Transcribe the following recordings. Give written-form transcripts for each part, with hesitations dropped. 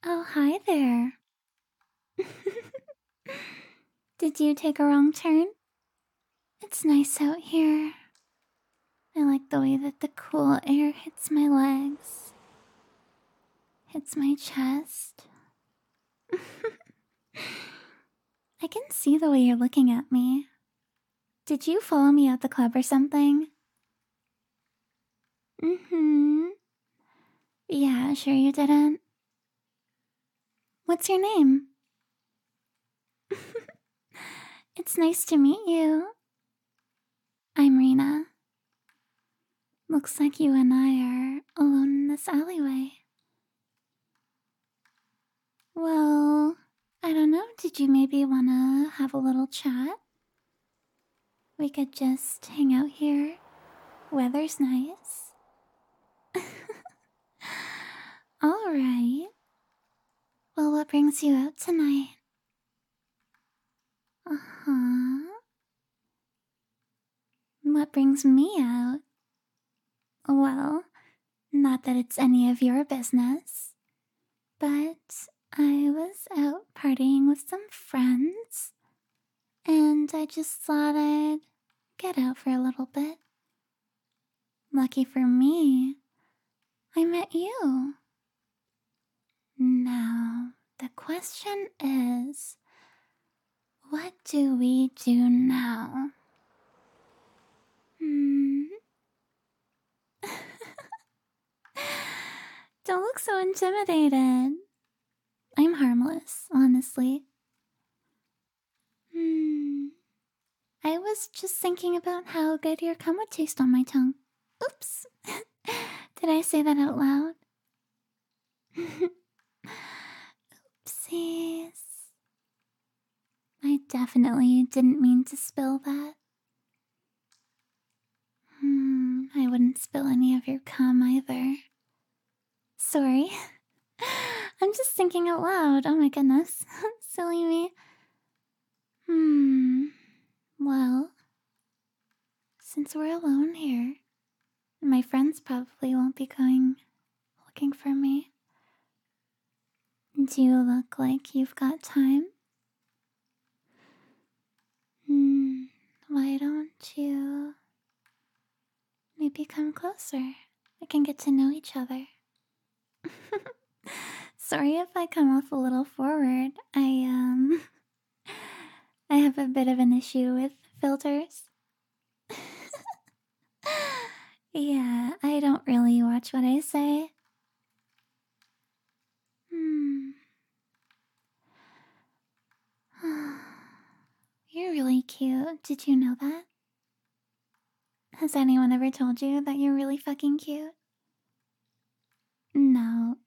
Oh, hi there. Did you take a wrong turn? It's nice out here. I like the way that the cool air hits my legs, hits my chest. I can see the way you're looking at me. Did you follow me at the club or something? Yeah, sure you didn't. What's your name? It's nice to meet you. I'm Rena. Looks like you and I are alone in this alleyway. Well, I don't know. Did you maybe want to have a little chat? We could just hang out here. Weather's nice. Alright. Well, what brings you out tonight? Uh-huh. What brings me out? Well, not that it's any of your business, but I was out partying with some friends, and I just thought I'd get out for a little bit. Lucky for me, I met you. Now, the question is, what do we do now? Don't look so intimidated. I'm harmless, honestly. I was just thinking about how good your cum would taste on my tongue. Oops. Did I say that out loud? Oopsies. I definitely didn't mean to spill that. I wouldn't spill any of your cum either. Sorry. I'm just thinking out loud. Oh my goodness. Silly me. Well, since we're alone here, my friends probably won't be going looking for me. Do you look like you've got time? Why don't you maybe come closer? We can get to know each other. Sorry if I come off a little forward. I have a bit of an issue with filters. Yeah, I don't really watch what I say. You're really cute. Did you know that? Has anyone ever told you that you're really fucking cute? No,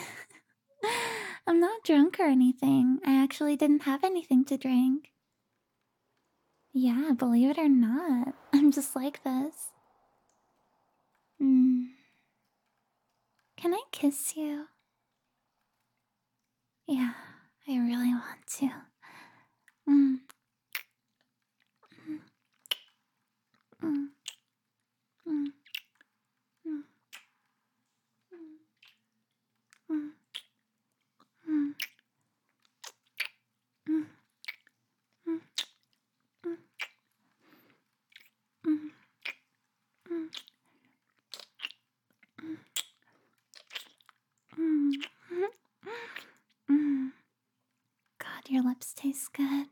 I'm not drunk or anything. I actually didn't have anything to drink. Yeah, believe it or not, I'm just like this. Can I kiss you? Yeah, I really want to. God, your lips taste good.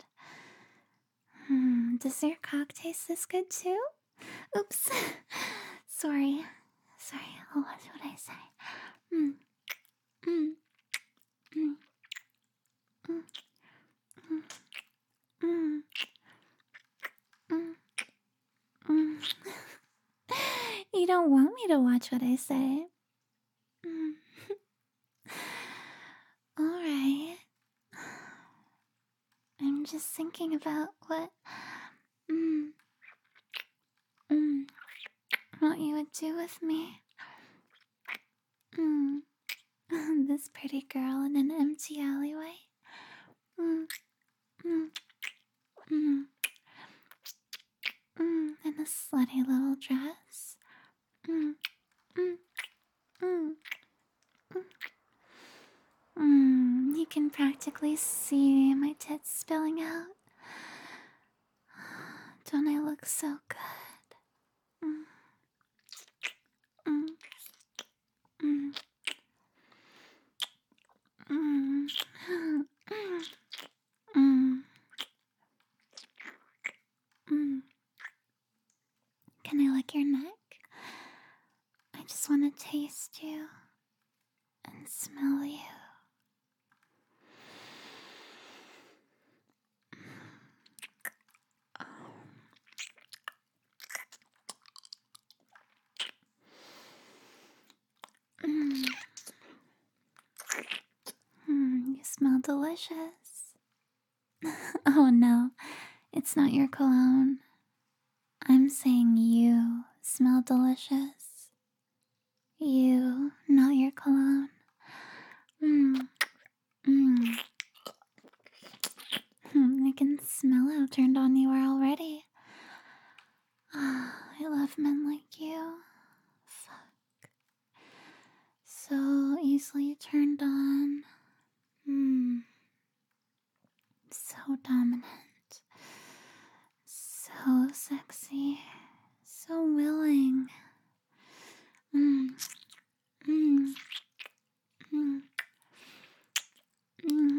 Does your cock taste this good too? Oops. Sorry. Oh, what would I say? You don't want me to watch what I say. Alright. I'm just thinking about what you would do with me. This pretty girl in an empty alleyway. In a slutty little dress. can practically see my tits spilling out. Don't I look so good? Mm. Mm. Mm. Mm. Mm. Can I lick your neck? I just want to taste you and smell you. Mm. You smell delicious. Oh no, it's not your cologne. I'm saying you smell delicious. You, not your cologne. Mm. Mm. I can smell how turned on you are already. I love men like you. Fuck. So easily turned on. So dominant. So sexy. So willing. Mm. Mm. Mm. Mm.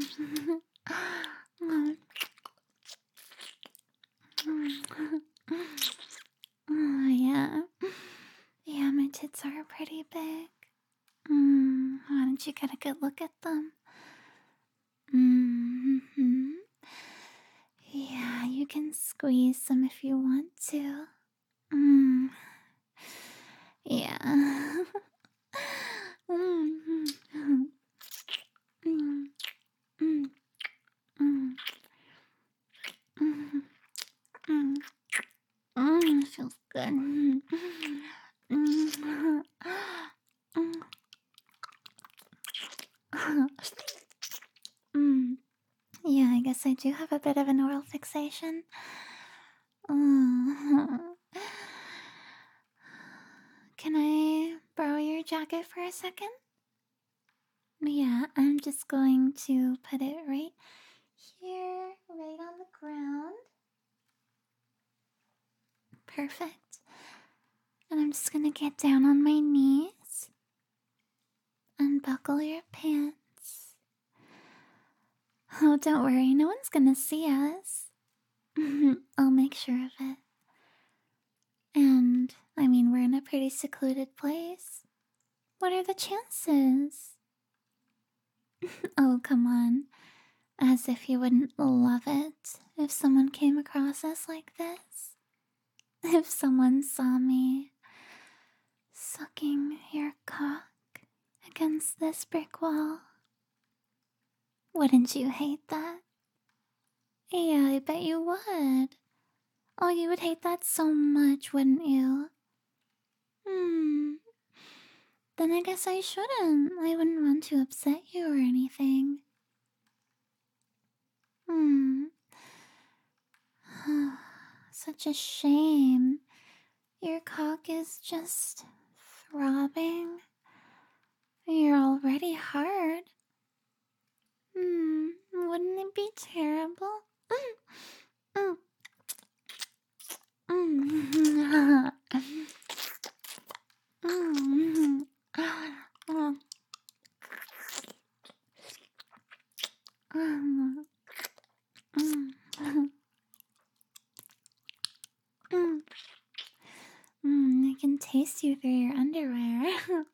Oh, yeah. Yeah, my tits are pretty big. Why don't you get a good look at them? Mm-hmm. Yeah, you can squeeze them if you want to. Mm. Yeah. Mm. Mm. Mm. Mm. Mm. Mm. It feels good. Mm. Mm. Mm. Yeah, I guess I do have a bit of an oral fixation. Mm. Can I borrow your jacket for a second? Yeah, I'm just going to put it right here, right on the ground. Perfect. And I'm just gonna get down on my knees, unbuckle your pants. Oh, don't worry, no one's gonna see us. I'll make sure of it. And, I mean, we're in a pretty secluded place. What are the chances? Oh, come on. As if you wouldn't love it if someone came across us like this. If someone saw me sucking your cock against this brick wall. Wouldn't you hate that? Yeah, I bet you would. Oh, you would hate that so much, wouldn't you? Then I guess I shouldn't. I wouldn't want to upset you or anything. Such a shame. Your cock is just throbbing. You're already hard. Wouldn't it be terrible? I can taste you through your underwear.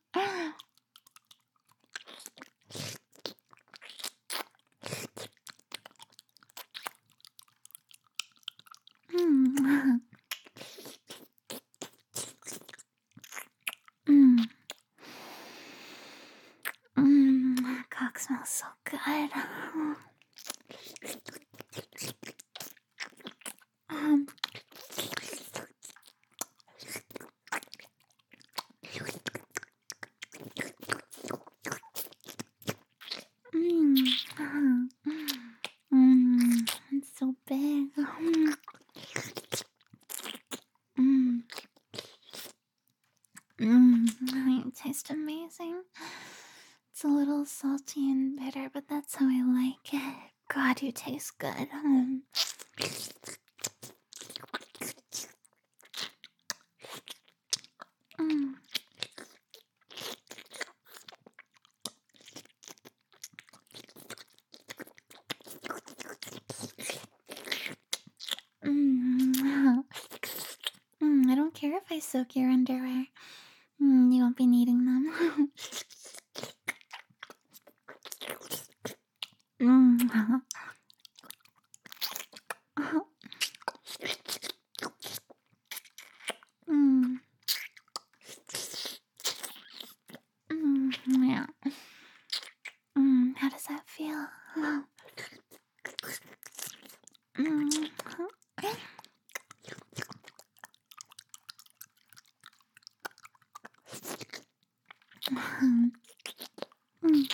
Cock smells so good. It's so big. It tastes amazing. It's a little salty and bitter, but that's how I like it. God, you taste good. Mm. Mm. I don't care if I soak your underwear. You won't be needing them. Mm. Mm. Yeah. How does that feel? Mm. Mm.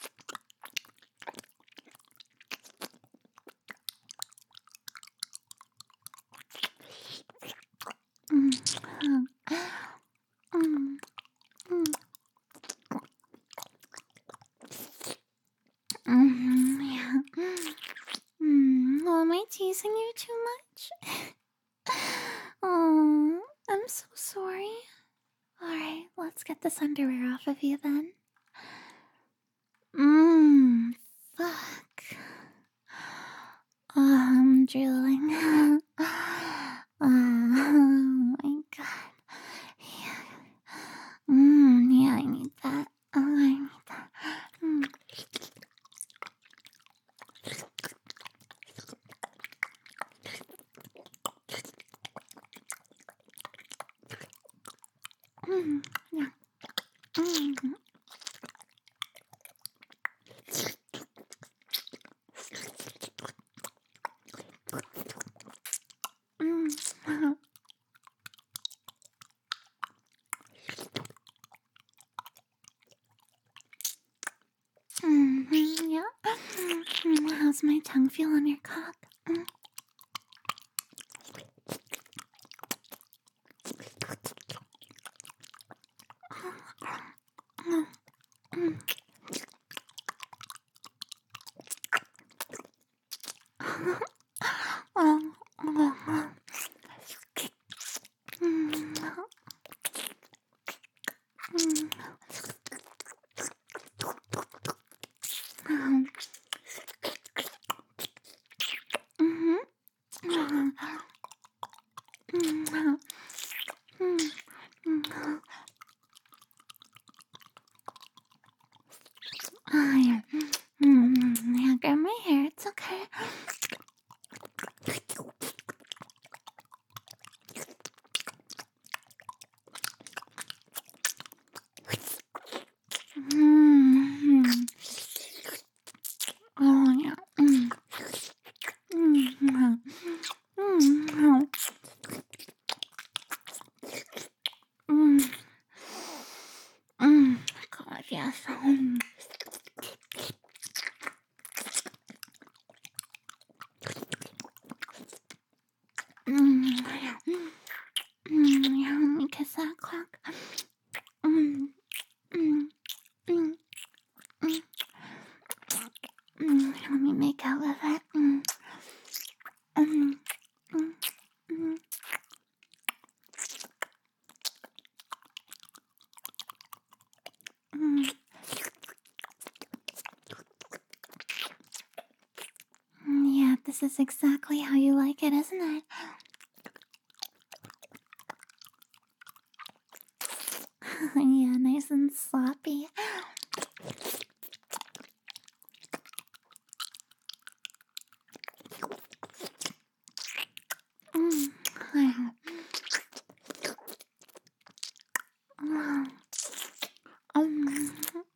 Mm. Mm. Mm. Yeah. Oh, am I teasing you too much? Oh, I'm so sorry. Alright, let's get this underwear off of you then. Fuck. I'm drooling. Oh my god. Yeah. Yeah, I need that. Oh, I need that. Mm. Yeah. Mm. Mm. Yeah. How's my tongue feel on your cock? Yeah, grab my hair. It's okay. Oh yeah. God, yes. Yeah. Yeah, let me kiss that clock. Mm, mm, mm, mm, Let me make out with it. Mm, mm, mm. Mm. Yeah, this is exactly how you like it, isn't it? Yeah, nice and sloppy. Mm. Um,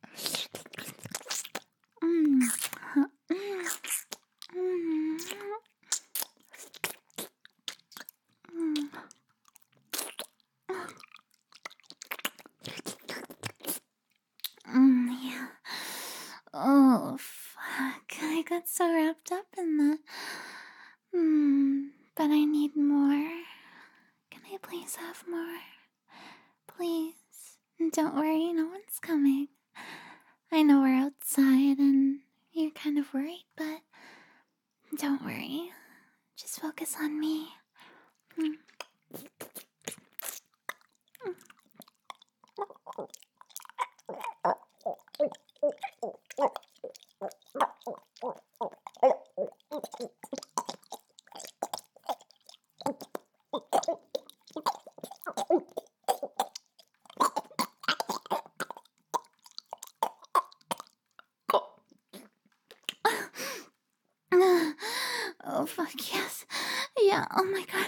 mm. Mm. Mm. Yeah. Oh, fuck. I got so wrapped up in that. But I need more. Can I please have more? Please. Don't worry, no one's coming. I know Just focus on me. Oh, fuck yes. Yeah, oh my god.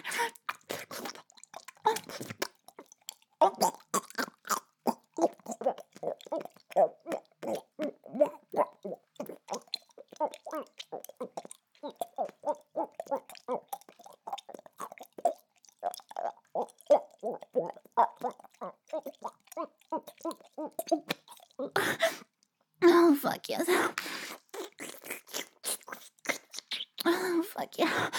Oh, fuck yes. Oh, fuck yeah.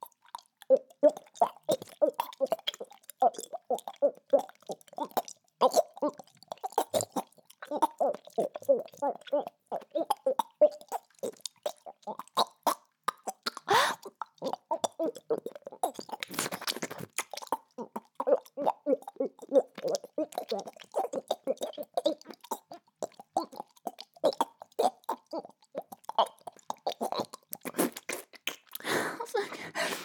Oh, fuck.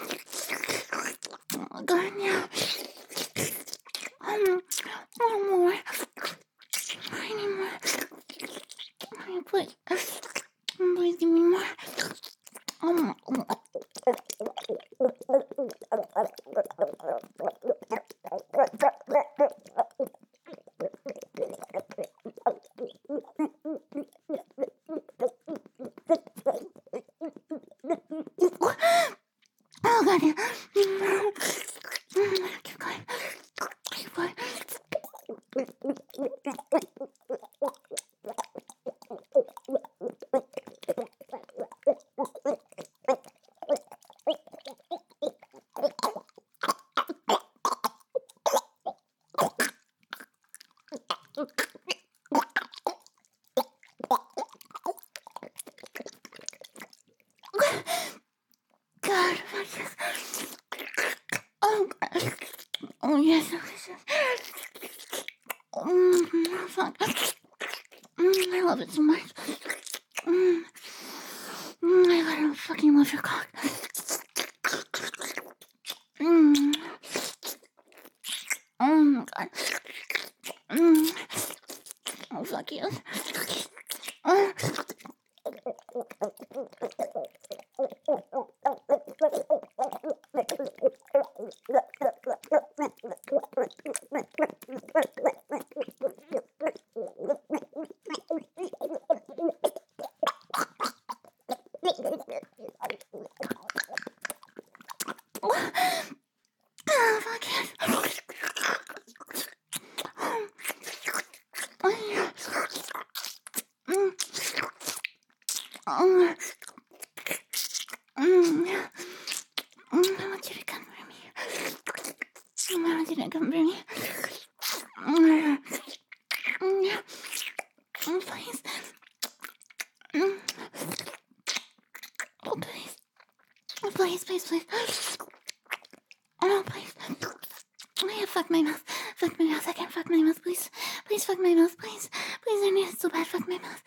Oh, god, yeah. More. I need more. Please. Please give me more. Oh god, yeah. Keep going. Keep going. God, fuck yes. Oh god. Oh yes, delicious. Fuck. I love it so much. I fucking love your cock. Oh my god. Oh fuck you. Oh fuck yes. I want you to come for me. I want you to come for me. Please. Oh, please. Please, please, please. Oh, please. Oh, yeah, fuck my mouth. Fuck my mouth. I can't fuck my mouth, please. Please fuck my mouth, please. Please, I need it so bad. Fuck my mouth.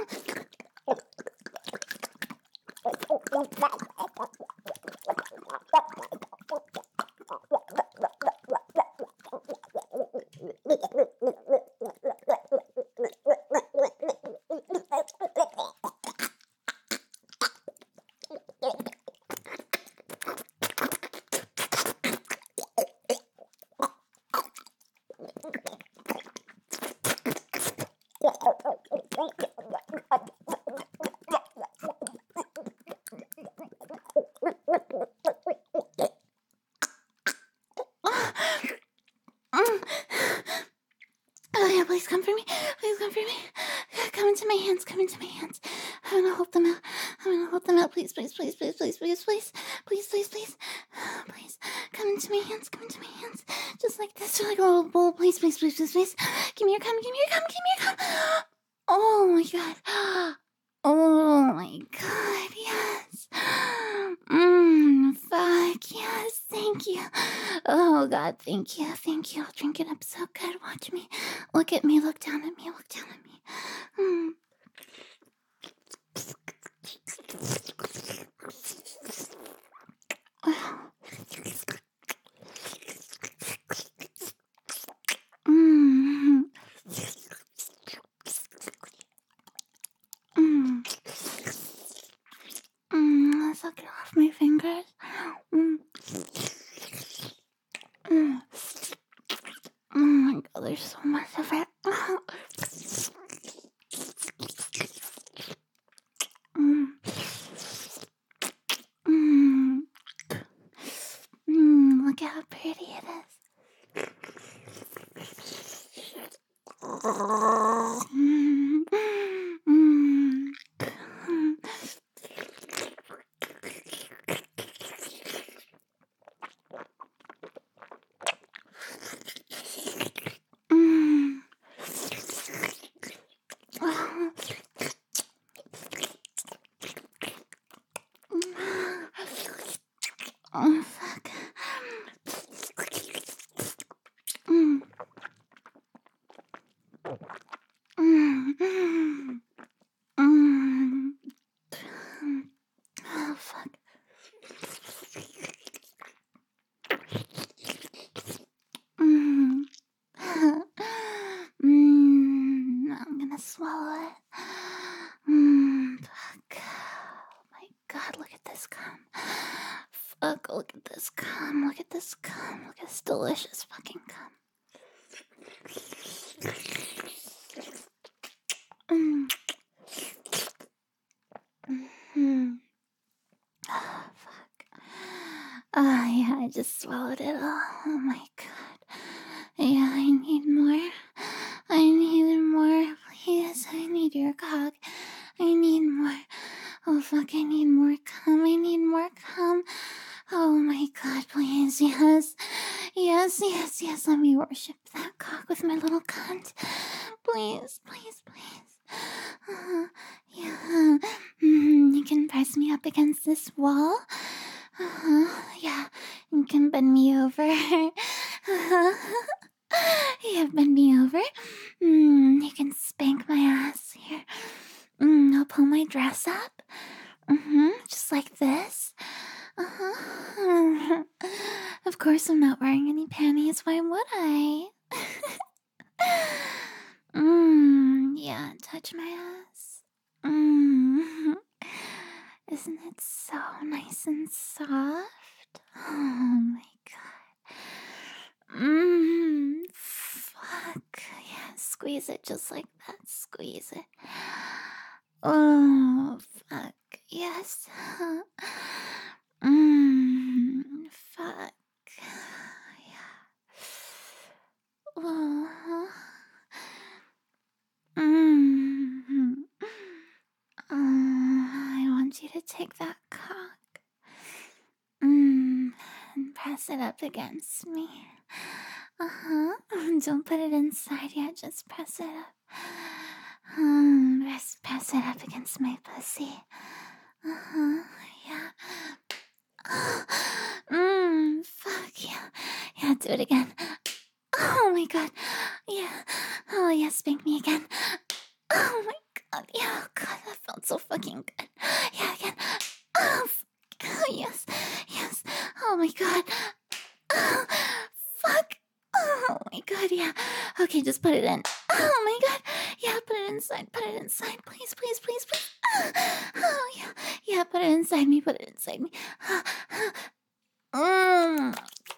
Oh yeah, please come for me. Please come for me. Come into my hands. Come into my hands. I'm gonna hold them out. I'm gonna hold them out. Please, please, please, please, please, please, please, please, please, please, please. Come into my hands. Come into my hands. Just like this, like a little bowl. Please, please, please, please, please. Give me your cum. Give me your cum. Give me your cum. Oh my god. Oh my god. Yes. Fuck Oh God, thank you, thank you. I'll drink it up so good. Watch me. Look at me, look down at me, look down at me. Suck it off my fingers. Oh my God, there's so much of it. Look how pretty it is. Oh, fuck. Oh, fuck. I'm gonna swallow it. Fuck. Oh my God, look at this cum. Fuck, look at this cum. Look at this cum. Look at this delicious fucking cum. Oh, fuck. Oh, yeah, I just swallowed it all. Oh my God. Yeah, I need more. I need more. Please, I need your cock. I need more. Oh, fuck, I need more cum. I need more cum. Oh my God, please, yes. Yes, yes, yes, let me worship that cock with my little cunt. Please, please, please. Yeah. You can press me up against this wall. Yeah, you can bend me over. Yeah, bend me over. You can spank my ass here. I'll pull my dress up. Just like this. Of course, I'm not wearing any panties. Why would I? Yeah, touch my ass. Isn't it so nice and soft? Oh my God. Fuck. Yeah, squeeze it just like that. Squeeze it. Oh, fuck. Yes. Fuck. Yeah. Oh. I want you to take that cock. And press it up against me. Don't put it inside yet, just press it up. Press it up against my pussy. Yeah. Fuck yeah. Yeah, do it again. Oh my God. Yeah. Oh yeah, spank me again. Oh my God. Yeah, oh God, that felt so fucking good. Yeah, again. Oh, yes. Yes. Oh my God. Oh, fuck. Oh my God, yeah. Okay, just put it in. Oh my God. Yeah, put it inside. Put it inside. Please, please, please, please. Oh, yeah. Yeah, put it inside me. Put it inside me. God.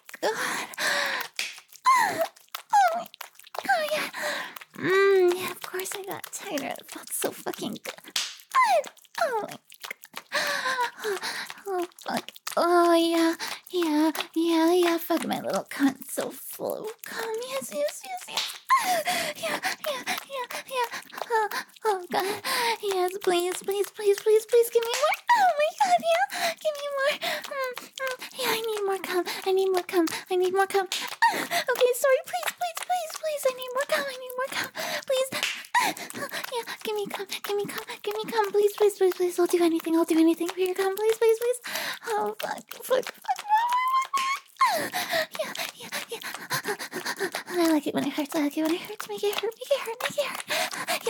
Oh my God, yeah. Yeah, of course I got tighter. It felt so fucking good. Oh my God. Oh, fuck. Oh, yeah. Yeah, yeah, yeah. Fuck my little cunt. So full of cum. Yes, yes, yes, yes. Yeah, yeah, yeah, yeah. Oh, God. Yes, please, please, please, please, please give me more. Oh, my God, yeah. Give me more. Yeah, I need more cum. I need more cum. I need more cum. Okay, sorry. Please, please, please, please. I need more cum. I need more cum. Please. Yeah, give me cum. Give me cum. Give me cum. Please, please, please, please. I'll do anything. I'll do anything for your cum. Please, please, please. Oh, fuck, fuck, fuck. Yeah, yeah, yeah. I like it when it hurts. I like it when it hurts. Make it hurt. Make it hurt. Make it hurt.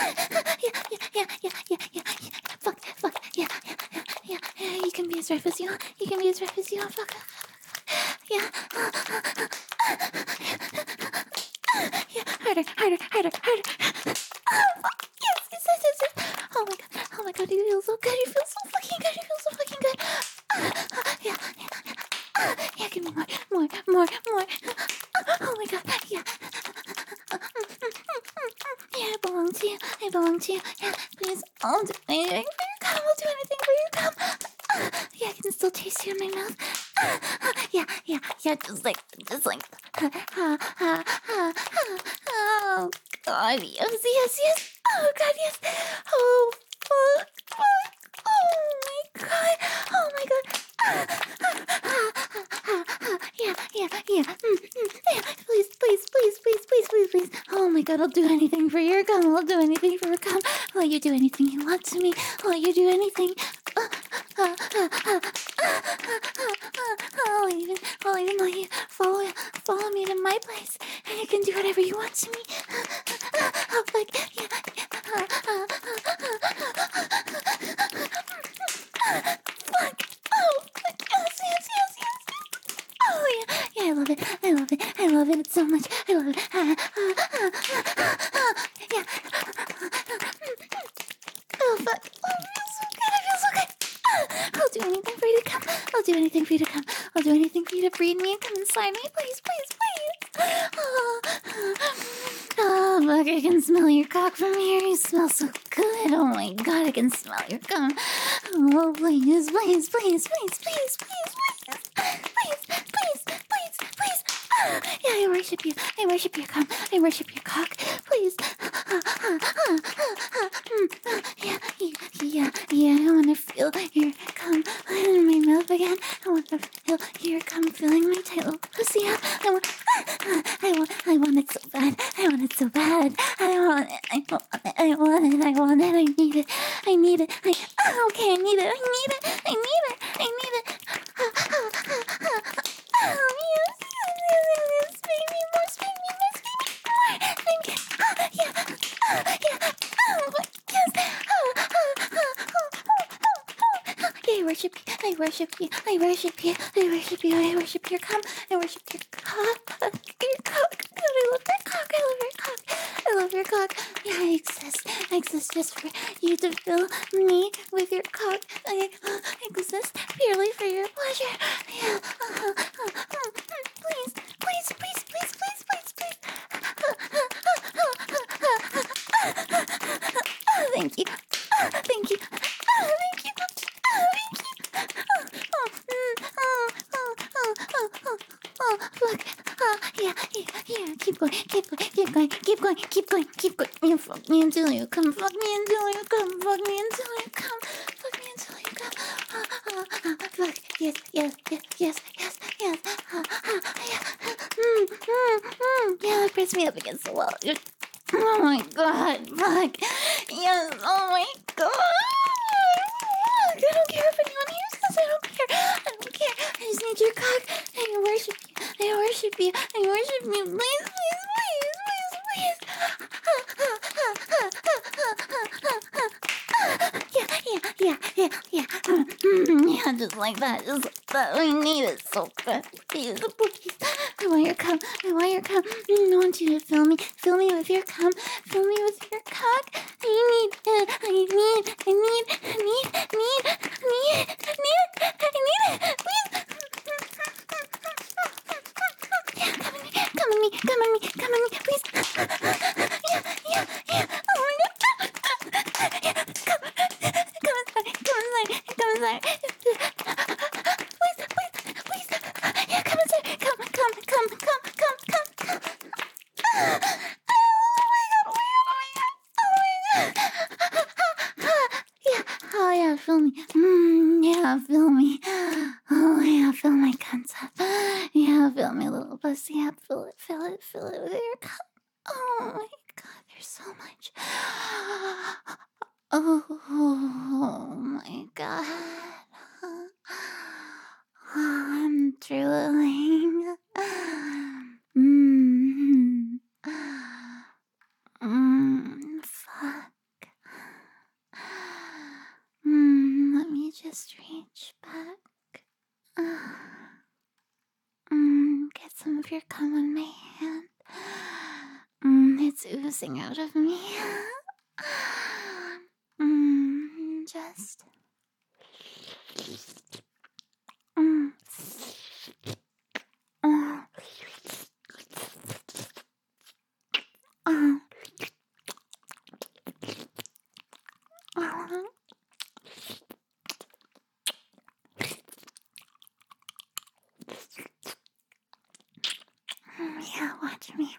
Yeah. Fuck. Yeah. You can be as rough as you want. You can be as rough as you want. Fuck. Yeah. Yeah. Harder. Fuck. Yes. Oh my god. You feel so good. You feel so fucking good. Yeah. Yeah. Give me more. Oh my god. Yeah. Yeah, I belong to you. Yeah, please, I'll do anything for your cum. I'll do anything for your cum. Yeah, I can still taste you in my mouth. Yeah, just like. Oh god, yes. Oh god, yes. Oh fuck. Oh my god. Yeah. Yeah. Please. Oh my god, I'll do anything for your cum. I'll do anything for your cum. I'll let you do anything you want to me. I'll let you do anything. I'll even let you follow me to my place, and you can do whatever you want to me. Oh, fuck, yeah. Fuck. Oh, fuck. Yes. Oh, yeah, I love it so much. I love it. Yeah. Oh, fuck. Oh, it feels so good. I'll do anything for you to come. I'll do anything for you to breed me and come inside me. Please. Oh, fuck, I can smell your cock from here. You smell so good. Oh my god, I can smell your cum. Oh, please. Yeah, I worship you. I worship your cum. I worship your cock. Please. Yeah. I want to feel your cum in my mouth again. I want to feel your cum filling my tight little pussy up. I want it so bad. I want it. I need it. Okay, I need it. Oh, yes. Speak me more. Thank you. Yeah. Oh, yes. I worship you. I worship your cum. I worship your cock. God, I love your cock. Yeah, I exist just for you to fill me with your cock. I exist purely for your pleasure. Yeah. Please. Thank you. Look. Yeah. Keep going. You fuck me until you come. Fuck me until you come. Fuck. Yes. Yeah, press me up against the wall. Oh my god, fuck. Yes, oh my god. Fuck. I don't care if anyone hears this. I don't care. I just need your cock. I worship you. Please. Yeah, just like that. We need it so bad. Please. I want your cum. I want you to fill me with your cum. Fill me with your cock. I need it. Please. Yeah, come on me, please. Yeah. Oh my god. Come inside. Please. Yeah, come inside. Come. Yeah. Oh yeah, feel me. Yeah, feel me. Oh yeah, feel my cunt up. Yeah, feel my little pussy up. Feel it with your cup. Oh my god, there's so much. Oh my god. I'm drooling. just reach back. Get some of your cum on my hand. It's oozing out of me. Just. Mm. Uh, uh, uh, yeah, watch me.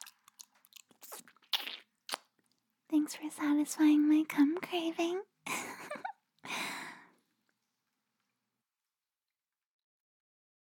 Thanks for satisfying my cum craving.